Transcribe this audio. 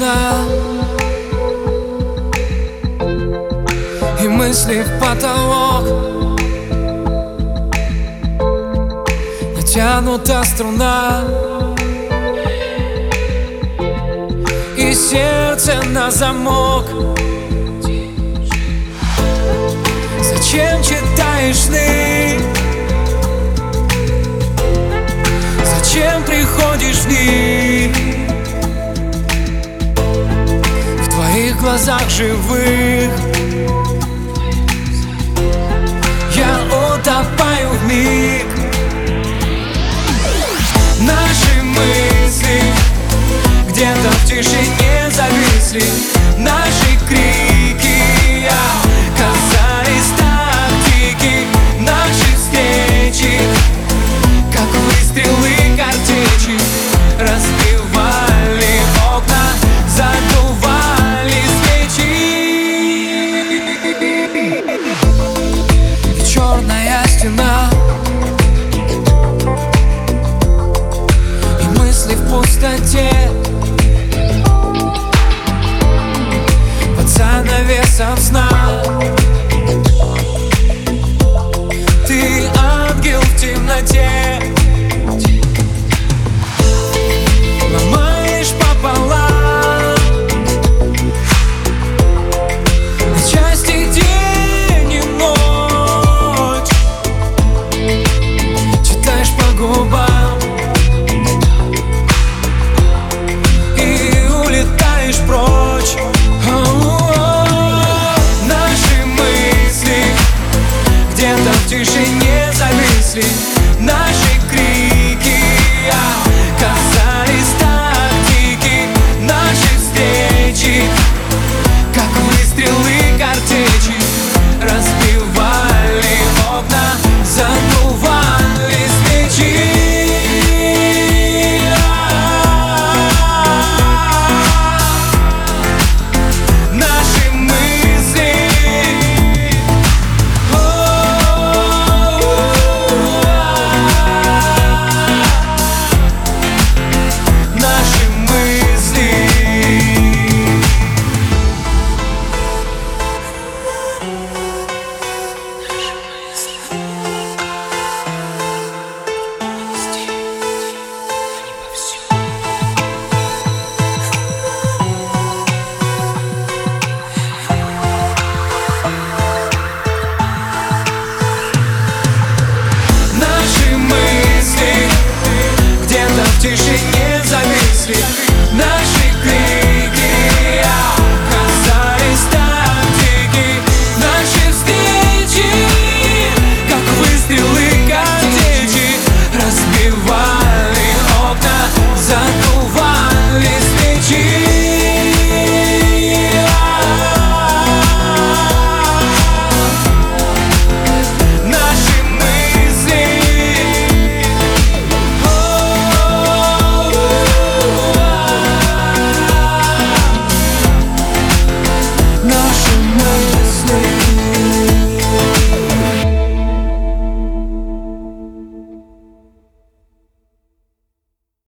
струна, и мысли в потолок. Натянута струна, и сердце на замок. Зачем читаешь сны? Зачем приходишь в них? В твоих глазах живых я утопаю вмиг. Наши мысли где-то в тишине зависли. Наши крики оказались так дики. Наши встречи, как выстрелы картечи, разбивали окна, задували свечи. И черная стена, и мысли в пустоте. Под занавесом сна